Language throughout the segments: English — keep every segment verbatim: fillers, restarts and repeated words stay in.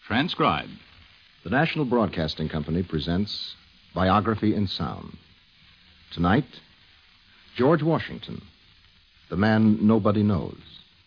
Transcribed. The National Broadcasting Company presents Biography in Sound. Tonight, George Washington, the man nobody knows.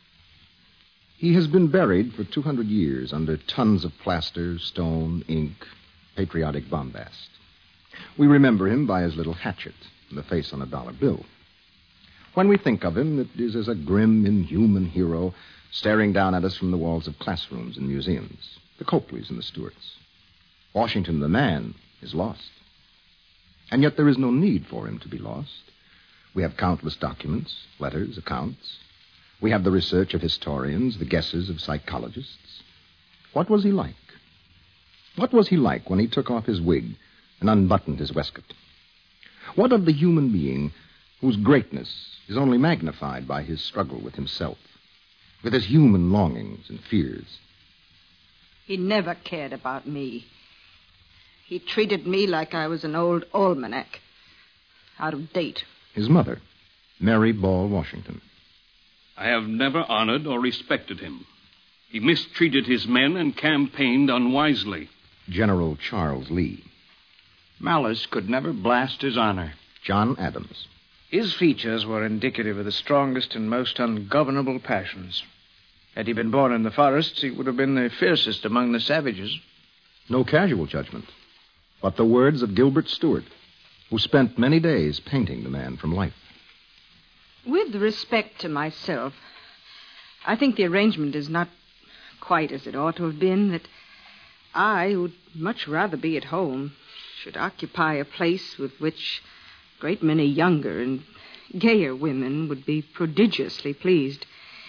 He has been buried for two hundred years under tons of plaster, stone, ink, patriotic bombast. We remember him by his little hatchet and the face on a dollar bill. When we think of him, it is as a grim, inhuman hero staring down at us from the walls of classrooms and museums, the Coapleys and the Stuarts. Washington, the man, is lost. And yet there is no need for him to be lost. We have countless documents, letters, accounts. We have the research of historians, the guesses of psychologists. What was he like? What was he like when he took off his wig and unbuttoned his waistcoat? What of the human being whose greatness is only magnified by his struggle with himself, with his human longings and fears? He never cared about me. He treated me like I was an old almanac, out of date. His mother, Mary Ball Washington. I have never honored or respected him. He mistreated his men and campaigned unwisely. General Charles Lee. Malice could never blast his honor. John Adams. His features were indicative of the strongest and most ungovernable passions. Had he been born in the forests, he would have been the fiercest among the savages. No casual judgment, but the words of Gilbert Stuart, who spent many days painting the man from life. With respect to myself, I think the arrangement is not quite as it ought to have been, that I, who'd much rather be at home, should occupy a place with which a great many younger and gayer women would be prodigiously pleased.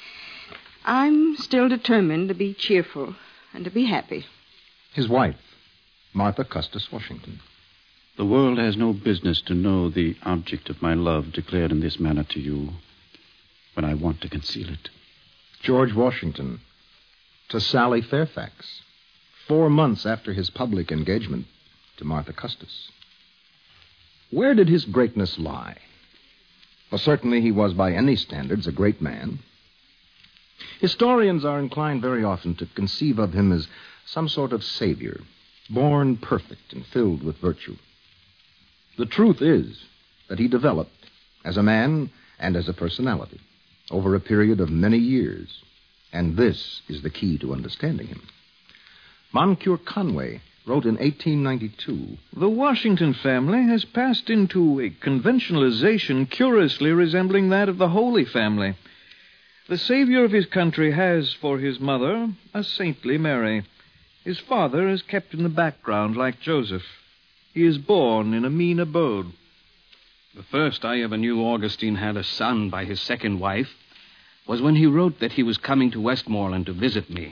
I'm still determined to be cheerful and to be happy. His wife, Martha Custis Washington. The world has no business to know the object of my love declared in this manner to you when I want to conceal it. George Washington to Sally Fairfax, four months after his public engagement to Martha Custis. Where did his greatness lie? Well, certainly he was by any standards a great man. Historians are inclined very often to conceive of him as some sort of savior, born perfect and filled with virtue. The truth is that he developed as a man and as a personality over a period of many years, and this is the key to understanding him. Moncure Conway wrote in eighteen ninety-two, "The Washington family has passed into a conventionalization curiously resembling that of the Holy Family. The savior of his country has, for his mother, a saintly Mary. His father is kept in the background like Joseph. He is born in a mean abode." The first I ever knew Augustine had a son by his second wife was when he wrote that he was coming to Westmoreland to visit me.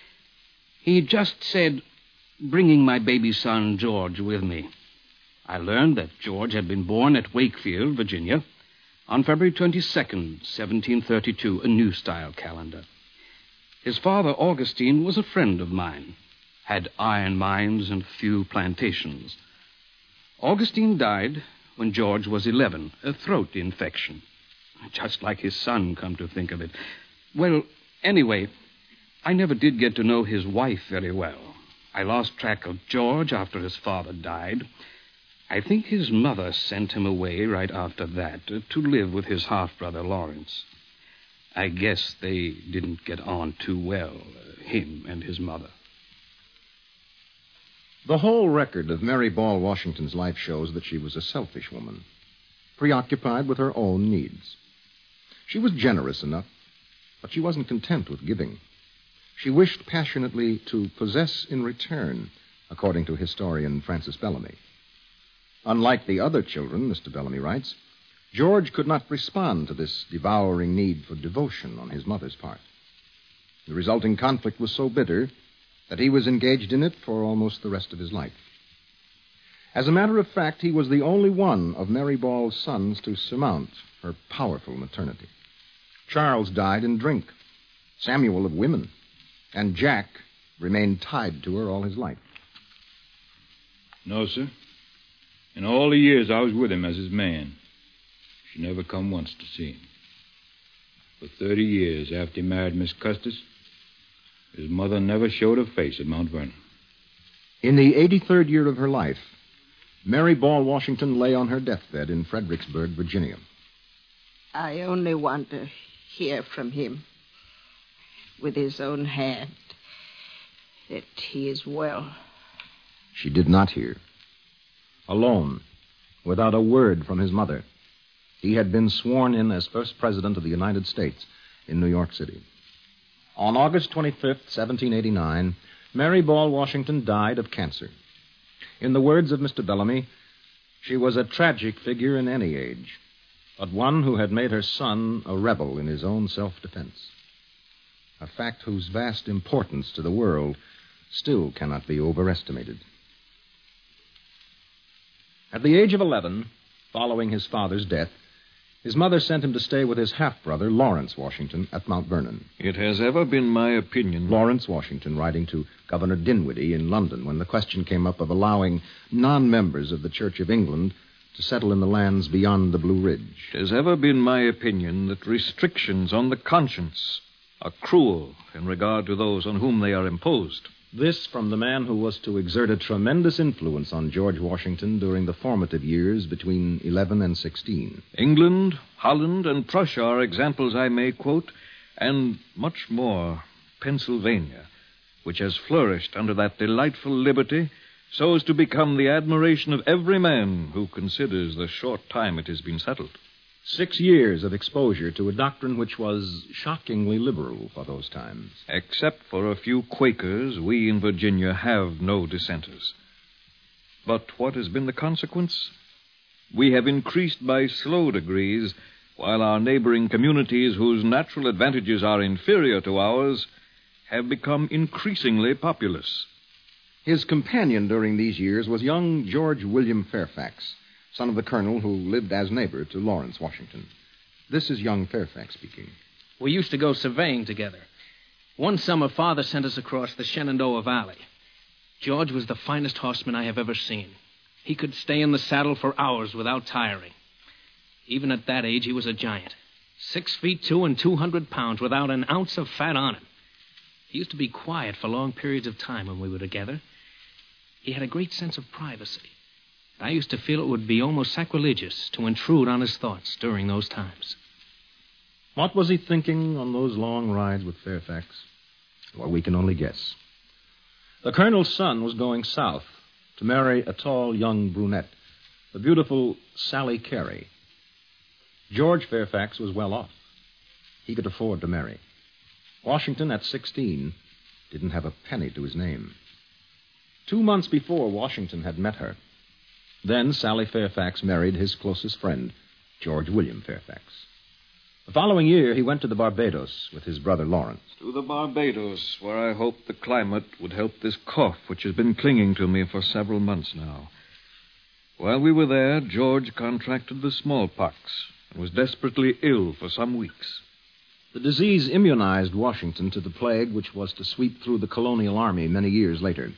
He just said, "Bringing my baby son, George, with me." I learned that George had been born at Wakefield, Virginia, on February twenty-second, seventeen thirty-two, a new-style calendar. His father, Augustine, was a friend of mine, had iron mines and few plantations. Augustine died when George was eleven, a throat infection. Just like his son, come to think of it. Well, anyway, I never did get to know his wife very well. I lost track of George after his father died. I think his mother sent him away right after that uh, to live with his half-brother Lawrence. I guess they didn't get on too well, uh, him and his mother. The whole record of Mary Ball Washington's life shows that she was a selfish woman, preoccupied with her own needs. She was generous enough, but she wasn't content with giving. She wished passionately to possess in return, according to historian Francis Bellamy. Unlike the other children, Mister Bellamy writes, George could not respond to this devouring need for devotion on his mother's part. The resulting conflict was so bitter that he was engaged in it for almost the rest of his life. As a matter of fact, he was the only one of Mary Ball's sons to surmount her powerful maternity. Charles died in drink, Samuel of women, and Jack remained tied to her all his life. No, sir. In all the years I was with him as his man, she never come once to see him. For thirty years after he married Miss Custis, His mother never showed a face at Mount Vernon. In the eighty-third year of her life, Mary Ball Washington lay on her deathbed in Fredericksburg, Virginia. I only want to hear from him with his own hand that he is well. She did not hear. Alone, without a word from his mother, he had been sworn in as first president of the United States in New York City. On August twenty-fifth, seventeen eighty-nine, Mary Ball Washington died of cancer. In the words of Mister Bellamy, she was a tragic figure in any age, but one who had made her son a rebel in his own self-defense. A fact whose vast importance to the world still cannot be overestimated. At the age of eleven, following his father's death, his mother sent him to stay with his half-brother, Lawrence Washington, at Mount Vernon. It has ever been my opinion... Lawrence Washington writing to Governor Dinwiddie in London when the question came up of allowing non-members of the Church of England to settle in the lands beyond the Blue Ridge. It has ever been my opinion that restrictions on the conscience are cruel in regard to those on whom they are imposed. This from the man who was to exert a tremendous influence on George Washington during the formative years between eleven and sixteen. England, Holland, and Prussia are examples I may quote, and much more, Pennsylvania, which has flourished under that delightful liberty so as to become the admiration of every man who considers the short time it has been settled. Six years of exposure to a doctrine which was shockingly liberal for those times. Except for a few Quakers, we in Virginia have no dissenters. But what has been the consequence? We have increased by slow degrees, while our neighboring communities, whose natural advantages are inferior to ours, have become increasingly populous. His companion during these years was young George William Fairfax, son of the colonel who lived as neighbor to Lawrence Washington. This is young Fairfax speaking. We used to go surveying together. One summer, Father sent us across the Shenandoah Valley. George was the finest horseman I have ever seen. He could stay in the saddle for hours without tiring. Even at that age, he was a giant. Six feet two and two hundred pounds without an ounce of fat on him. He used to be quiet for long periods of time when we were together. He had a great sense of privacy. I used to feel it would be almost sacrilegious to intrude on his thoughts during those times. What was he thinking on those long rides with Fairfax? Well, we can only guess. The colonel's son was going south to marry a tall young brunette, the beautiful Sally Carey. George Fairfax was well off. He could afford to marry. Washington, at sixteen, didn't have a penny to his name. Two months before, Washington had met her. Then Sally Fairfax married his closest friend, George William Fairfax. The following year, he went to the Barbados with his brother Lawrence. To the Barbados, where I hoped the climate would help this cough which has been clinging to me for several months now. While we were there, George contracted the smallpox and was desperately ill for some weeks. The disease immunized Washington to the plague which was to sweep through the colonial army many years later.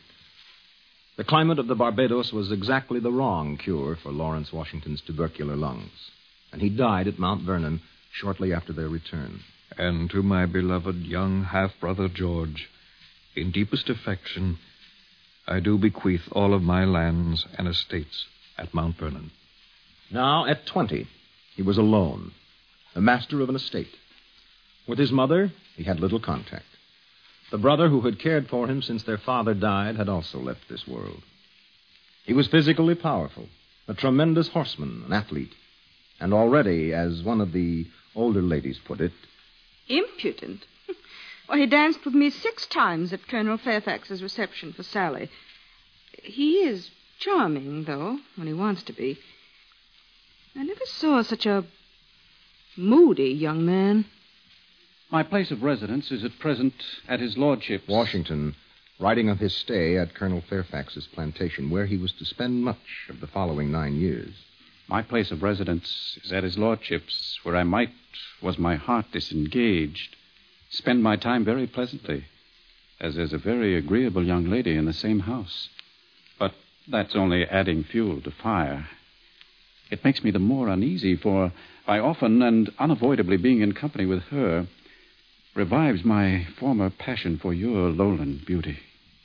The climate of the Barbados was exactly the wrong cure for Lawrence Washington's tubercular lungs, and he died at Mount Vernon shortly after their return. And to my beloved young half-brother George, in deepest affection, I do bequeath all of my lands and estates at Mount Vernon. Now, at twenty, he was alone, the master of an estate. With his mother, he had little contact. The brother who had cared for him since their father died had also left this world. He was physically powerful, a tremendous horseman, an athlete, and already, as one of the older ladies put it... Impudent? Well, he danced with me six times at Colonel Fairfax's reception for Sally. He is charming, though, when he wants to be. I never saw such a moody young man. My place of residence is at present at his lordship's... Washington, writing of his stay at Colonel Fairfax's plantation, where he was to spend much of the following nine years. My place of residence is at his lordship's, where I might, was my heart disengaged, spend my time very pleasantly, as there's a very agreeable young lady in the same house. But that's only adding fuel to fire. It makes me the more uneasy, for by often and unavoidably being in company with her, revives my former passion for your lowland beauty.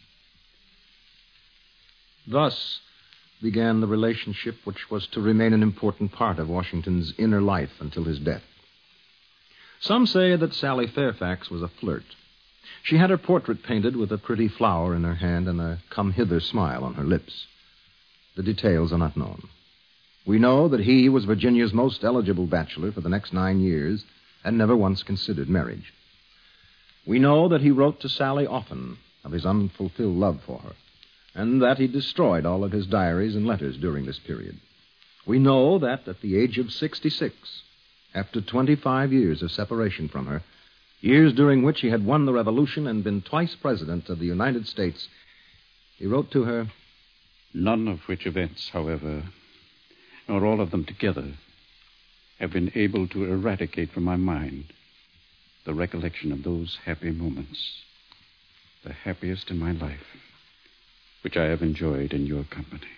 Thus began the relationship which was to remain an important part of Washington's inner life until his death. Some say that Sally Fairfax was a flirt. She had her portrait painted with a pretty flower in her hand and a come-hither smile on her lips. The details are not known. We know that he was Virginia's most eligible bachelor for the next nine years and never once considered marriage. We know that he wrote to Sally often of his unfulfilled love for her, and that he destroyed all of his diaries and letters during this period. We know that at the age of sixty-six, after twenty-five years of separation from her, years during which he had won the Revolution and been twice President of the United States, he wrote to her, none of which events, however, nor all of them together, have been able to eradicate from my mind the recollection of those happy moments, the happiest in my life, which I have enjoyed in your company.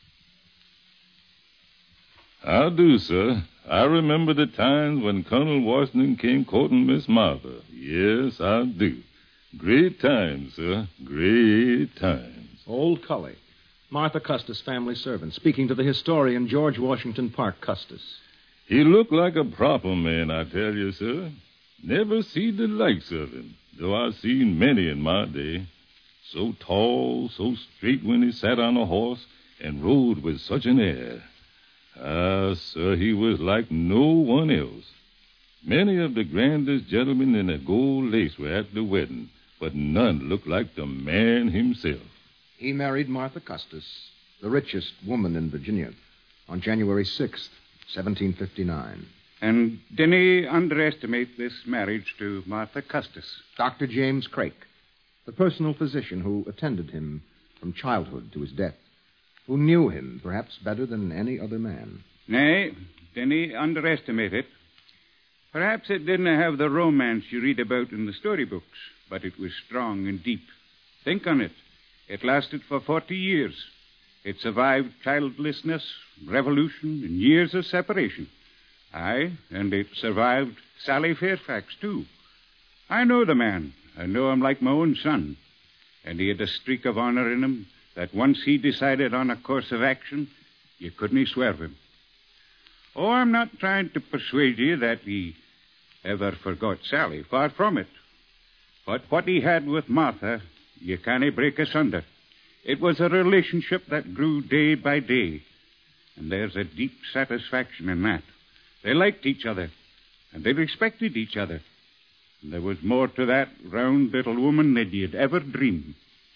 I do, sir. I remember the times when Colonel Washington came courting Miss Martha. Yes, I do. Great times, sir. Great times. Old Cully, Martha Custis' family servant, speaking to the historian George Washington Parke Custis. He looked like a proper man, I tell you, sir. Never seen the likes of him, though I've seen many in my day. So tall, so straight when he sat on a horse and rode with such an air. Ah, sir, he was like no one else. Many of the grandest gentlemen in the gold lace were at the wedding, but none looked like the man himself. He married Martha Custis, the richest woman in Virginia, on January sixth, seventeen fifty-nine. And didn't he underestimate this marriage to Martha Custis? Doctor James Craik, the personal physician who attended him from childhood to his death, who knew him perhaps better than any other man. Nay, didn't he underestimate it? Perhaps it didn't have the romance you read about in the storybooks, but it was strong and deep. Think on it. It lasted for forty years. It survived childlessness, revolution, and years of separation. Aye, and it survived Sally Fairfax, too. I know the man. I know him like my own son. And he had a streak of honor in him that once he decided on a course of action, you couldn't swerve him. Oh, I'm not trying to persuade you that he ever forgot Sally. Far from it. But what he had with Martha, you can't break asunder. It was a relationship that grew day by day. And there's a deep satisfaction in that. They liked each other, and they respected each other. And there was more to that round little woman than you'd ever dream.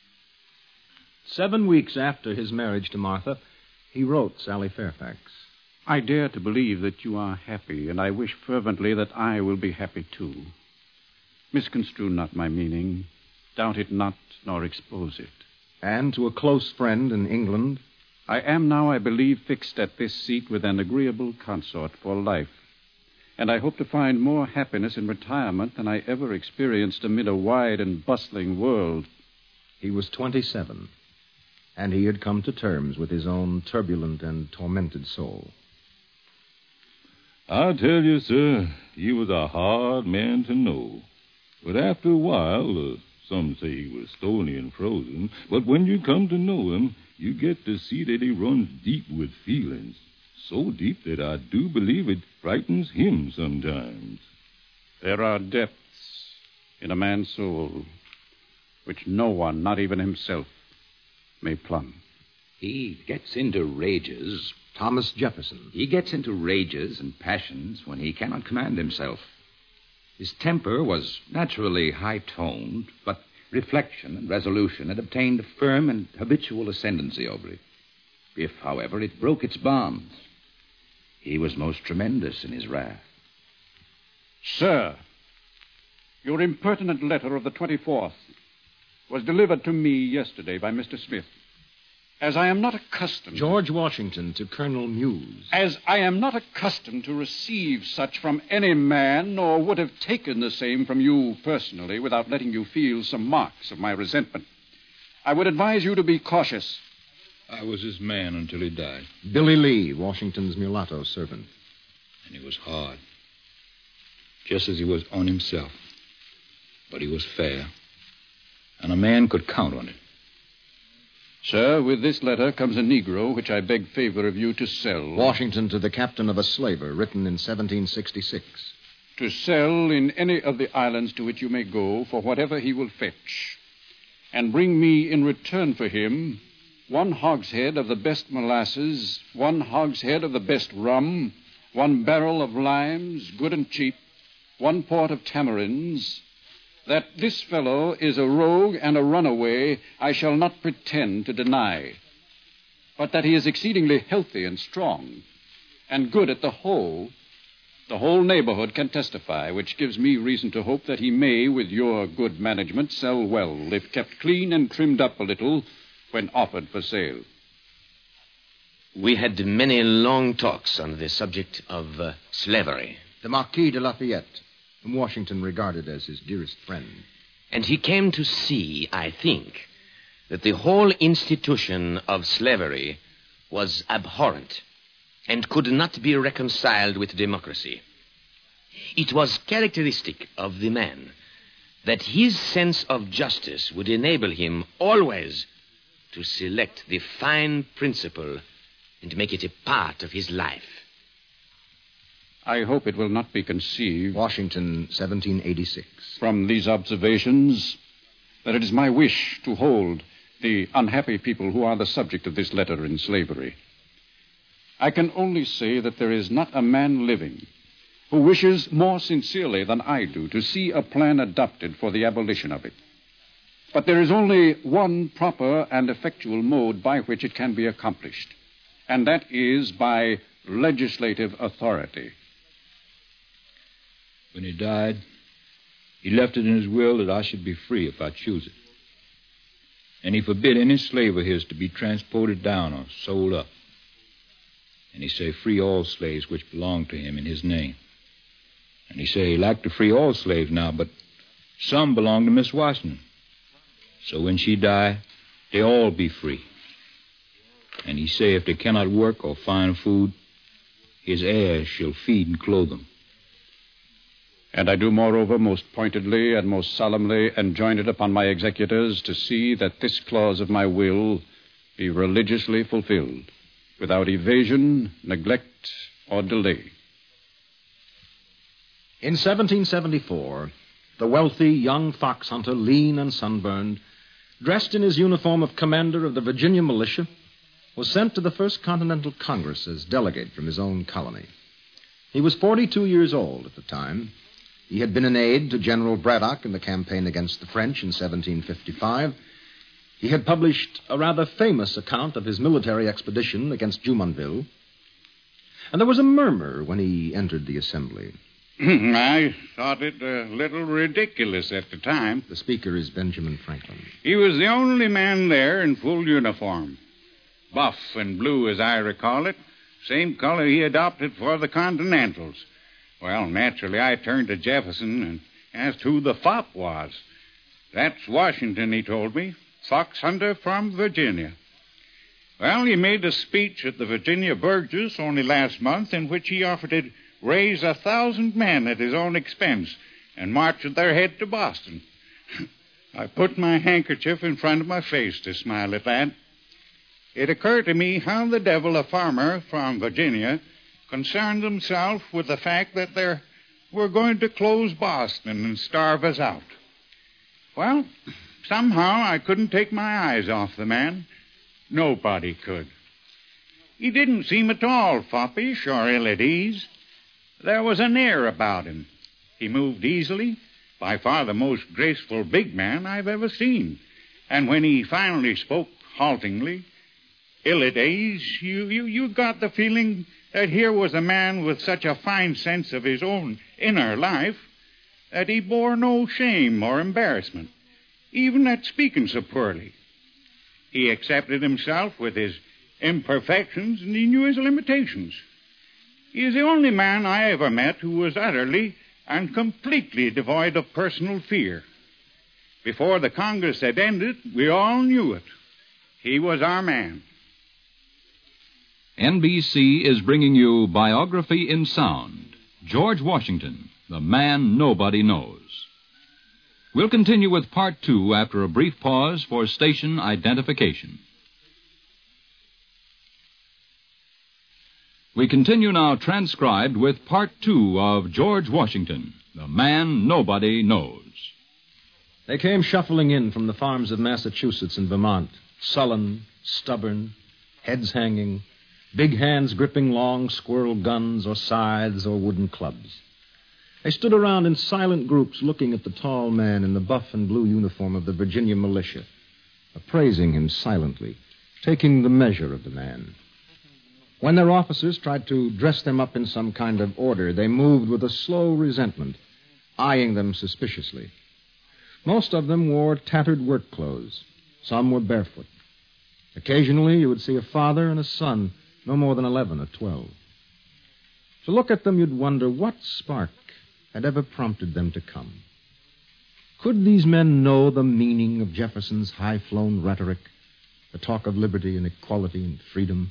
Seven weeks after his marriage to Martha, he wrote Sally Fairfax. I dare to believe that you are happy, and I wish fervently that I will be happy too. Misconstrue not my meaning. Doubt it not, nor expose it. And to a close friend in England, I am now, I believe, fixed at this seat with an agreeable consort for life. And I hope to find more happiness in retirement than I ever experienced amid a wide and bustling world. He was twenty-seven, and he had come to terms with his own turbulent and tormented soul. I tell you, sir, he was a hard man to know. But after a while, uh, some say he was stony and frozen, but when you come to know him, you get to see that he runs deep with feelings. So deep that I do believe it frightens him sometimes. There are depths in a man's soul which no one, not even himself, may plumb. He gets into rages. Thomas Jefferson. He gets into rages and passions when he cannot command himself. His temper was naturally high-toned, but reflection and resolution had obtained a firm and habitual ascendancy over it. If, however, it broke its bonds, he was most tremendous in his wrath. Sir, your impertinent letter of the twenty-fourth was delivered to me yesterday by Mister Smith. As I am not accustomed... George Washington to Colonel Muse. As I am not accustomed to receive such from any man, nor would have taken the same from you personally without letting you feel some marks of my resentment, I would advise you to be cautious. I was his man until he died. Billy Lee, Washington's mulatto servant. And he was hard. Just as he was on himself. But he was fair, and a man could count on it. Sir, with this letter comes a Negro which I beg favor of you to sell. Washington to the captain of a slaver, written in seventeen sixty-six. To sell in any of the islands to which you may go for whatever he will fetch. And bring me in return for him one hogshead of the best molasses, one hogshead of the best rum, one barrel of limes, good and cheap, one port of tamarinds. That this fellow is a rogue and a runaway, I shall not pretend to deny. But that he is exceedingly healthy and strong, and good at the hoe, the whole neighborhood can testify, which gives me reason to hope that he may, with your good management, sell well, if kept clean and trimmed up a little when offered for sale. We had many long talks on the subject of uh, slavery. The Marquis de Lafayette, whom Washington regarded as his dearest friend. And he came to see, I think, that the whole institution of slavery was abhorrent and could not be reconciled with democracy. It was characteristic of the man that his sense of justice would enable him always to select the fine principle and make it a part of his life. I hope it will not be conceived, Washington, seventeen eighty-six. From these observations, that it is my wish to hold the unhappy people who are the subject of this letter in slavery. I can only say that there is not a man living who wishes more sincerely than I do to see a plan adopted for the abolition of it. But there is only one proper and effectual mode by which it can be accomplished, and that is by legislative authority. When he died, he left it in his will that I should be free if I choose it. And he forbid any slave of his to be transported down or sold up. And he say free all slaves which belong to him in his name. And he say he like to free all slaves now, but some belong to Miss Washington. So when she die, they all be free. And he say if they cannot work or find food, his heirs shall feed and clothe them. And I do, moreover, most pointedly and most solemnly enjoin it upon my executors to see that this clause of my will be religiously fulfilled, without evasion, neglect, or delay. In seventeen seventy-four, the wealthy young fox hunter, lean and sunburned, dressed in his uniform of commander of the Virginia militia, was sent to the First Continental Congress as delegate from his own colony. He was forty-two years old at the time. He had been an aide to General Braddock in the campaign against the French in seventeen fifty-five. He had published a rather famous account of his military expedition against Jumonville. And there was a murmur when he entered the assembly. I thought it a little ridiculous at the time. The speaker is Benjamin Franklin. He was the only man there in full uniform. Buff and blue, as I recall it. Same color he adopted for the Continentals. Well, naturally, I turned to Jefferson and asked who the fop was. That's Washington, he told me. Fox hunter from Virginia. Well, he made a speech at the Virginia Burgess only last month in which he offered to raise a thousand men at his own expense and march at their head to Boston. I put my handkerchief in front of my face to smile at that. It occurred to me how the devil a farmer from Virginia concerned himself with the fact that they were going to close Boston and starve us out. Well, somehow I couldn't take my eyes off the man. Nobody could. He didn't seem at all foppish or ill at ease. There was an air about him. He moved easily, by far the most graceful big man I've ever seen. And when he finally spoke haltingly, ill at ease, you, you, you got the feeling that here was a man with such a fine sense of his own inner life that he bore no shame or embarrassment, even at speaking so poorly. He accepted himself with his imperfections, and he knew his limitations. He is the only man I ever met who was utterly and completely devoid of personal fear. Before the Congress had ended, we all knew it. He was our man. N B C is bringing you Biography in Sound. George Washington, the man nobody knows. We'll continue with part two after a brief pause for station identification. We continue now transcribed with part two of George Washington, the man nobody knows. They came shuffling in from the farms of Massachusetts and Vermont, sullen, stubborn, heads hanging, big hands gripping long squirrel guns or scythes or wooden clubs. They stood around in silent groups looking at the tall man in the buff and blue uniform of the Virginia militia, appraising him silently, taking the measure of the man. When their officers tried to dress them up in some kind of order, they moved with a slow resentment, eyeing them suspiciously. Most of them wore tattered work clothes. Some were barefoot. Occasionally, you would see a father and a son, no more than eleven or twelve. To look at them, you'd wonder what spark had ever prompted them to come. Could these men know the meaning of Jefferson's high-flown rhetoric, the talk of liberty and equality and freedom?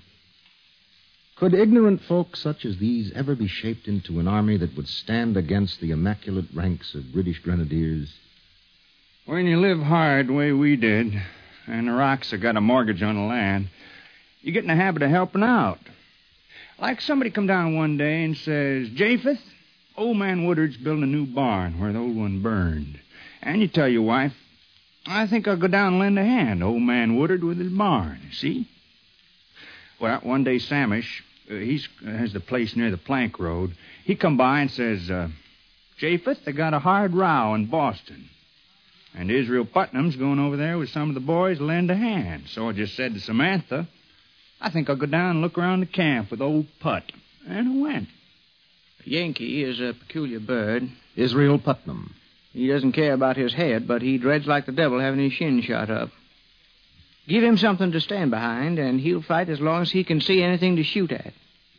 Could ignorant folk such as these ever be shaped into an army that would stand against the immaculate ranks of British grenadiers? When you live hard the way we did, and the Rocks have got a mortgage on the land, you get in the habit of helping out. Like somebody come down one day and says, Japheth, old man Woodard's building a new barn where the old one burned. And you tell your wife, I think I'll go down and lend a hand to old man Woodard with his barn, see? Well, one day Samish, uh, he has the place near the plank road, he come by and says, uh, Japheth, they got a hard row in Boston. And Israel Putnam's going over there with some of the boys to lend a hand. So I just said to Samantha, I think I'll go down and look around the camp with old Put. And I went. A Yankee is a peculiar bird. Israel Putnam. He doesn't care about his head, but he dreads like the devil having his shin shot up. Give him something to stand behind, and he'll fight as long as he can see anything to shoot at.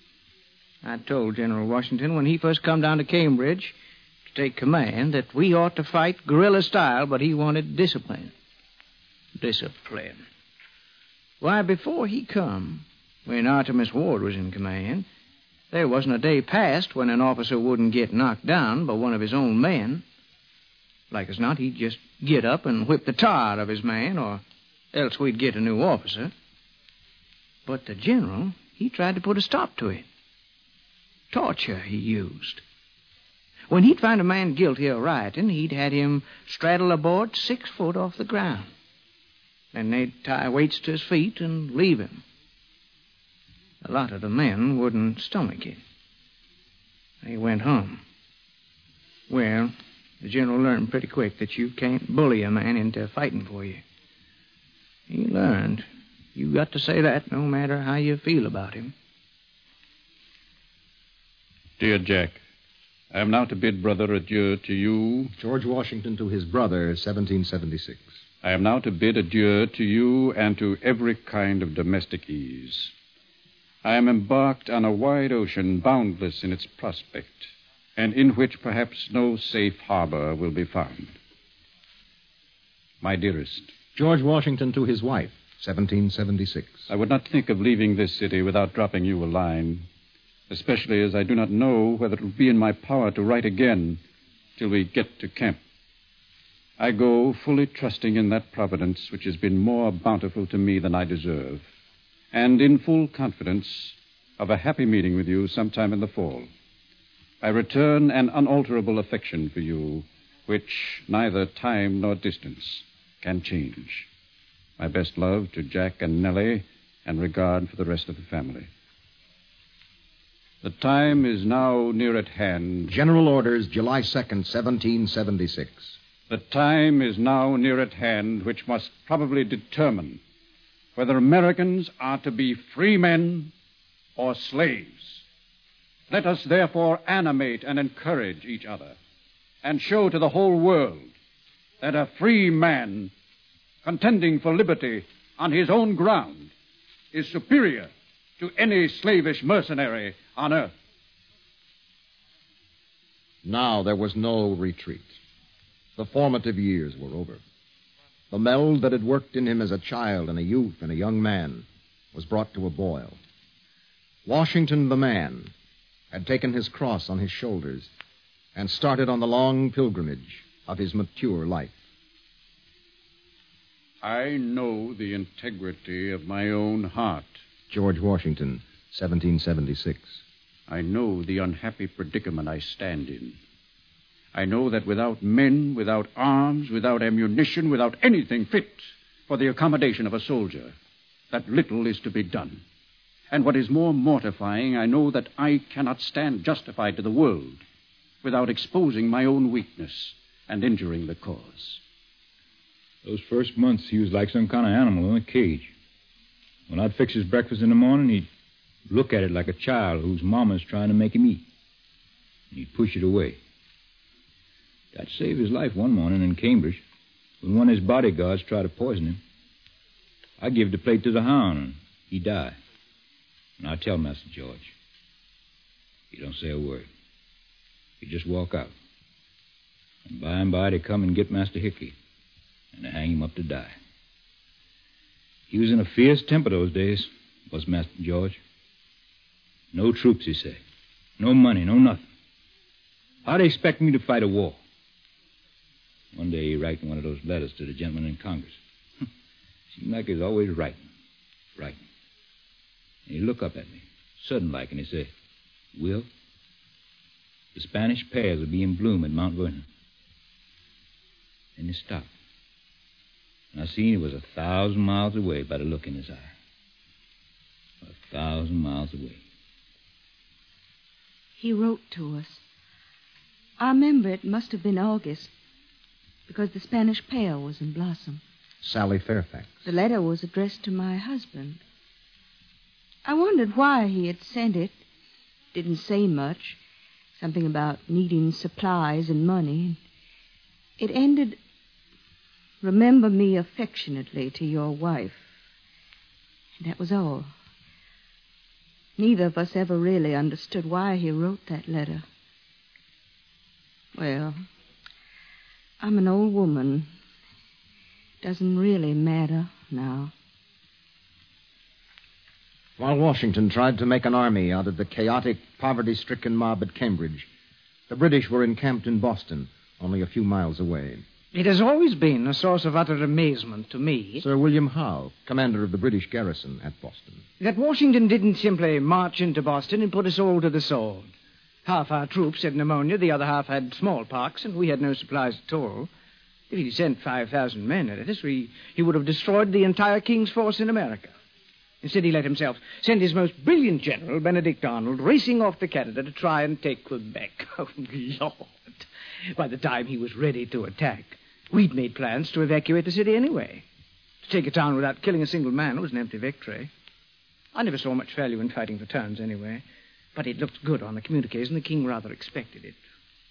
I told General Washington when he first come down to Cambridge to take command that we ought to fight guerrilla style, but he wanted discipline. Discipline. Why, before he come, when Artemus Ward was in command, there wasn't a day passed when an officer wouldn't get knocked down by one of his own men. Like as not, he'd just get up and whip the tar out of his man, or else we'd get a new officer. But the general, he tried to put a stop to it. Torture he used. When he'd find a man guilty of rioting, he'd had him straddle a board six foot off the ground. Then they'd tie weights to his feet and leave him. A lot of the men wouldn't stomach it. They went home. Well, the general learned pretty quick that you can't bully a man into fighting for you. He learned you got to say that no matter how you feel about him. Dear Jack, I am now to bid brother adieu to you. George Washington to his brother, seventeen seventy-six. I am now to bid adieu to you and to every kind of domestic ease. I am embarked on a wide ocean, boundless in its prospect, and in which perhaps no safe harbor will be found. My dearest, George Washington to his wife, seventeen seventy-six. I would not think of leaving this city without dropping you a line, especially as I do not know whether it will be in my power to write again till we get to camp. I go fully trusting in that providence which has been more bountiful to me than I deserve, and in full confidence of a happy meeting with you sometime in the fall. I return an unalterable affection for you, which neither time nor distance can change. My best love to Jack and Nellie, and regard for the rest of the family. The time is now near at hand. General Orders, July second, seventeen seventy-six. The time is now near at hand which must probably determine whether Americans are to be free men or slaves. Let us therefore animate and encourage each other and show to the whole world that a free man contending for liberty on his own ground is superior to any slavish mercenary on earth. Now there was no retreat. The formative years were over. The meld that had worked in him as a child and a youth and a young man was brought to a boil. Washington, the man, had taken his cross on his shoulders and started on the long pilgrimage of his mature life. I know the integrity of my own heart. George Washington, seventeen seventy-six. I know the unhappy predicament I stand in. I know that without men, without arms, without ammunition, without anything fit for the accommodation of a soldier, that little is to be done. And what is more mortifying, I know that I cannot stand justified to the world without exposing my own weakness and injuring the cause. Those first months, he was like some kind of animal in a cage. When I'd fix his breakfast in the morning, he'd look at it like a child whose mama's trying to make him eat. And he'd push it away. That saved his life one morning in Cambridge when one of his bodyguards tried to poison him. I give the plate to the hound, and he died. And I tell Master George, he don't say a word. He just walk out. And by and by they come and get Master Hickey, and they hang him up to die. He was in a fierce temper those days, was Master George. No troops, he said. No money, no nothing. How'd they expect me to fight a war? One day he writing one of those letters to the gentleman in Congress. Seemed like he was always writing, writing. And he looked up at me, sudden like, and he said, Will, the Spanish pears will be in bloom at Mount Vernon. Then he stopped. And I seen he was a thousand miles away by the look in his eye. A thousand miles away. He wrote to us. I remember it must have been August, because the Spanish pear was in blossom. Sally Fairfax. The letter was addressed to my husband. I wondered why he had sent it. Didn't say much. Something about needing supplies and money. It ended, remember me affectionately to your wife. And that was all. Neither of us ever really understood why he wrote that letter. Well, I'm an old woman. Doesn't really matter now. While Washington tried to make an army out of the chaotic, poverty-stricken mob at Cambridge, the British were encamped in Boston, only a few miles away. It has always been a source of utter amazement to me Sir William Howe, commander of the British garrison at Boston, that Washington didn't simply march into Boston and put us all to the sword. Half our troops had pneumonia, the other half had smallpox, and we had no supplies at all. If he'd sent five thousand men at us, we, he would have destroyed the entire King's force in America. Instead, he let himself send his most brilliant general, Benedict Arnold, racing off to Canada to try and take Quebec. Oh, Lord. By the time he was ready to attack, we'd made plans to evacuate the city anyway. To take a town without killing a single man was an empty victory. I never saw much value in fighting for towns anyway, but it looked good on the communiques, and the king rather expected it.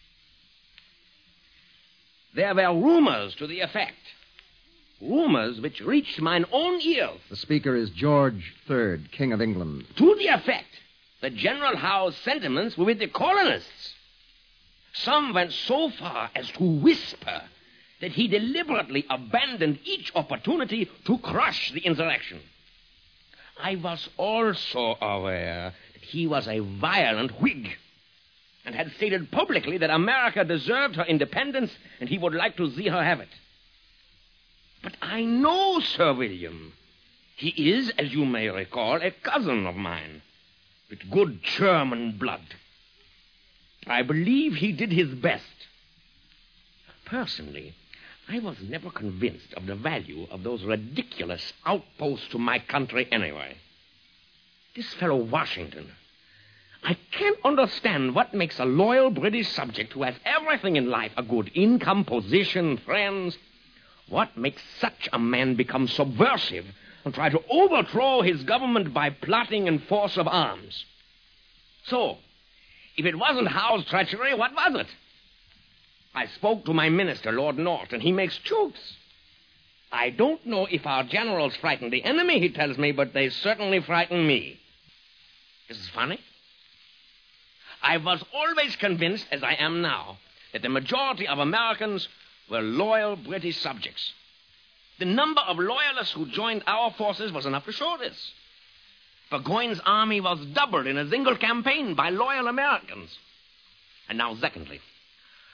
There were rumors to the effect. Rumors which reached mine own ears. The speaker is George the Third, King of England. To the effect that General Howe's sentiments were with the colonists. Some went so far as to whisper that he deliberately abandoned each opportunity to crush the insurrection. I was also aware that he was a violent Whig and had stated publicly that America deserved her independence and he would like to see her have it. But I know Sir William. He is, as you may recall, a cousin of mine, with good German blood. I believe he did his best. Personally, I was never convinced of the value of those ridiculous outposts to my country anyway. This fellow Washington, I can't understand what makes a loyal British subject who has everything in life, a good income, position, friends, what makes such a man become subversive and try to overthrow his government by plotting and force of arms? So, if it wasn't Howe's treachery, what was it? I spoke to my minister, Lord North, and he makes jokes. I don't know if our generals frighten the enemy, he tells me, but they certainly frighten me. This is funny. I was always convinced, as I am now, that the majority of Americans were loyal British subjects. The number of loyalists who joined our forces was enough to show this. Burgoyne's army was doubled in a single campaign by loyal Americans. And now, secondly,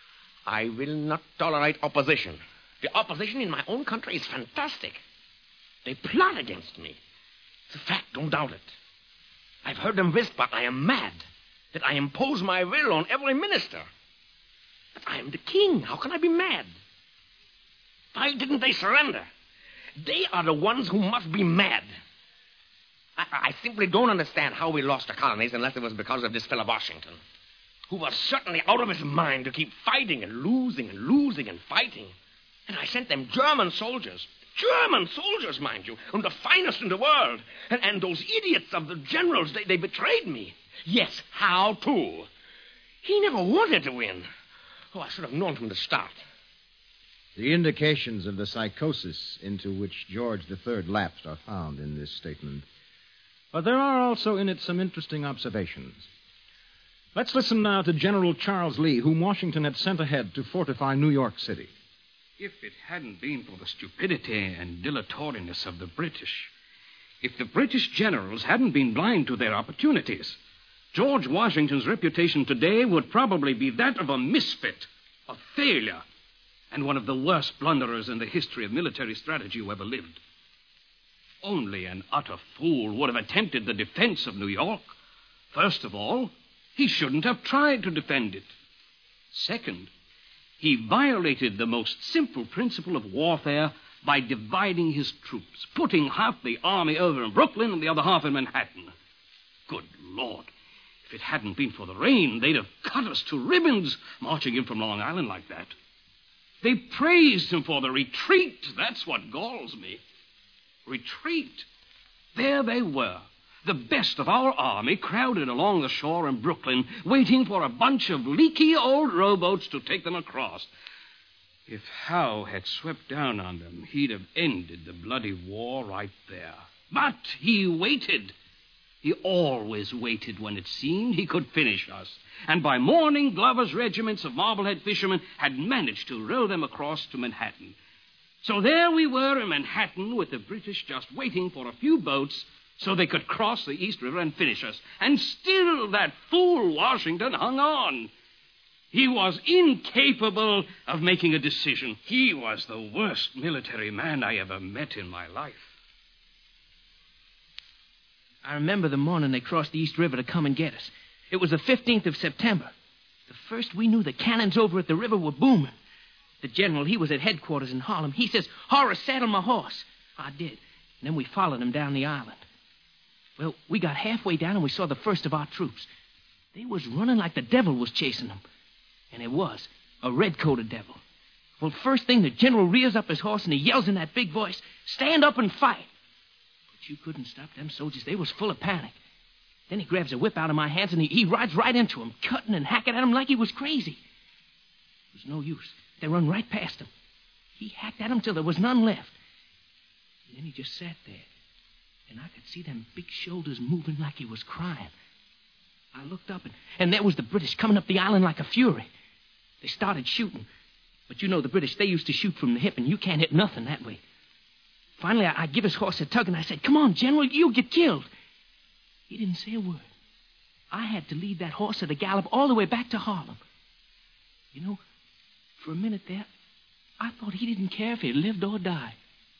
I will not tolerate opposition. The opposition in my own country is fantastic. They plot against me. It's a fact, don't doubt it. I've heard them whisper I am mad, that I impose my will on every minister. But I am the king. How can I be mad? Why didn't they surrender? They are the ones who must be mad. I, I simply don't understand how we lost the colonies unless it was because of this fellow Washington, who was certainly out of his mind to keep fighting and losing and losing and fighting. And I sent them German soldiers. German soldiers, mind you, and the finest in the world. And, and those idiots of the generals, they, they betrayed me. Yes, how to? He never wanted to win. Oh, I should have known from the start. The indications of the psychosis into which George the Third lapsed are found in this statement. But there are also in it some interesting observations. Let's listen now to General Charles Lee, whom Washington had sent ahead to fortify New York City. If it hadn't been for the stupidity and dilatoriness of the British, if the British generals hadn't been blind to their opportunities, George Washington's reputation today would probably be that of a misfit, a failure, and one of the worst blunderers in the history of military strategy who ever lived. Only an utter fool would have attempted the defense of New York. First of all, he shouldn't have tried to defend it. Second, he violated the most simple principle of warfare by dividing his troops, putting half the army over in Brooklyn and the other half in Manhattan. Good Lord, if it hadn't been for the rain, they'd have cut us to ribbons marching in from Long Island like that. They praised him for the retreat. That's what galls me. Retreat. There they were, the best of our army, crowded along the shore in Brooklyn, waiting for a bunch of leaky old rowboats to take them across. If Howe had swept down on them, he'd have ended the bloody war right there. But he waited. He always waited when it seemed he could finish us. And by morning, Glover's regiments of Marblehead fishermen had managed to row them across to Manhattan. So there we were in Manhattan with the British just waiting for a few boats so they could cross the East River and finish us. And still that fool Washington hung on. He was incapable of making a decision. He was the worst military man I ever met in my life. I remember the morning they crossed the East River to come and get us. It was the fifteenth of September. The first we knew, the cannons over at the river were booming. The general, he was at headquarters in Harlem. He says, "Horace, saddle my horse." I did. And then we followed him down the island. Well, we got halfway down and we saw the first of our troops. They was running like the devil was chasing them. And it was, a red-coated devil. Well, first thing, the general rears up his horse and he yells in that big voice, "Stand up and fight." But you couldn't stop them soldiers. They was full of panic. Then he grabs a whip out of my hands and he, he rides right into him, cutting and hacking at him like he was crazy. It was no use. They run right past him. He hacked at him till there was none left. And then he just sat there. And I could see them big shoulders moving like he was crying. I looked up, and, and there was the British coming up the island like a fury. They started shooting. But you know the British, they used to shoot from the hip, and you can't hit nothing that way. Finally, I, I give his horse a tug, and I said, "Come on, General, you'll get killed." He didn't say a word. I had to lead that horse at a gallop all the way back to Harlem. You know, for a minute there, I thought he didn't care if he lived or died.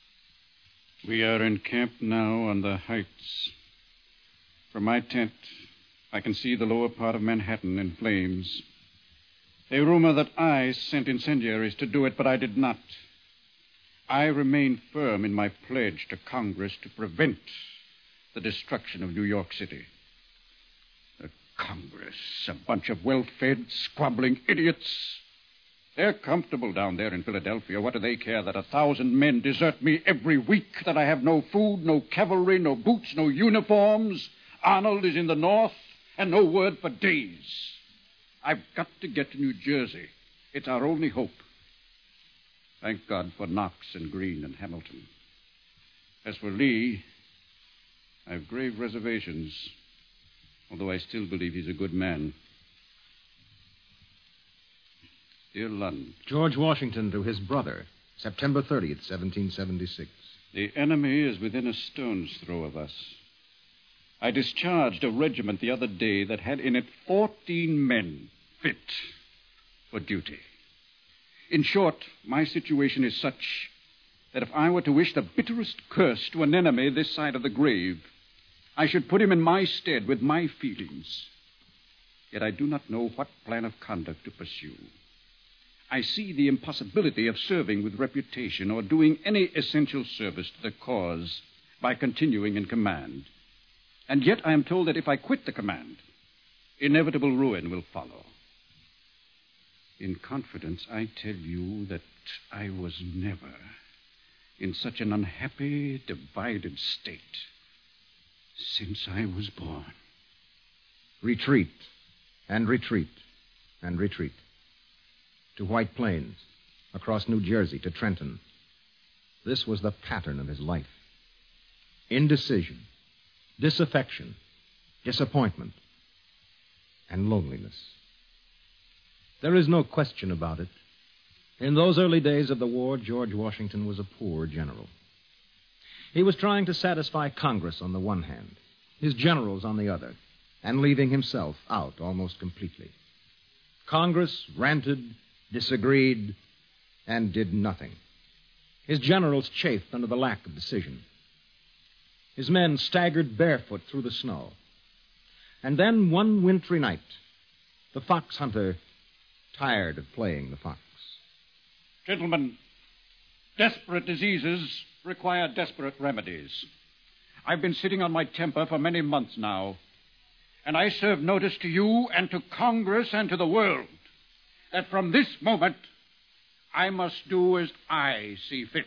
We are encamped now on the heights. From my tent, I can see the lower part of Manhattan in flames. They rumor that I sent incendiaries to do it, but I did not. I remain firm in my pledge to Congress to prevent the destruction of New York City. The Congress, a bunch of well-fed, squabbling idiots. They're comfortable down there in Philadelphia. What do they care that a thousand men desert me every week, that I have no food, no cavalry, no boots, no uniforms? Arnold is in the north, and no word for days. I've got to get to New Jersey. It's our only hope. Thank God for Knox and Greene and Hamilton. As for Lee, I have grave reservations, although I still believe he's a good man. Dear Lund. George Washington to his brother, September thirtieth, seventeen seventy-six. The enemy is within a stone's throw of us. I discharged a regiment the other day that had in it fourteen men fit for duty. In short, my situation is such that if I were to wish the bitterest curse to an enemy this side of the grave, I should put him in my stead with my feelings. Yet I do not know what plan of conduct to pursue. I see the impossibility of serving with reputation or doing any essential service to the cause by continuing in command. And yet I am told that if I quit the command, inevitable ruin will follow. In confidence, I tell you that I was never in such an unhappy, divided state since I was born. Retreat, and retreat, and retreat. To White Plains, across New Jersey, to Trenton. This was the pattern of his life. Indecision, disaffection, disappointment, and loneliness. There is no question about it. In those early days of the war, George Washington was a poor general. He was trying to satisfy Congress on the one hand, his generals on the other, and leaving himself out almost completely. Congress ranted, disagreed, and did nothing. His generals chafed under the lack of decision. His men staggered barefoot through the snow. And then one wintry night, the fox hunter tired of playing the fox. Gentlemen, desperate diseases require desperate remedies. I've been sitting on my temper for many months now, and I serve notice to you and to Congress and to the world that from this moment I must do as I see fit.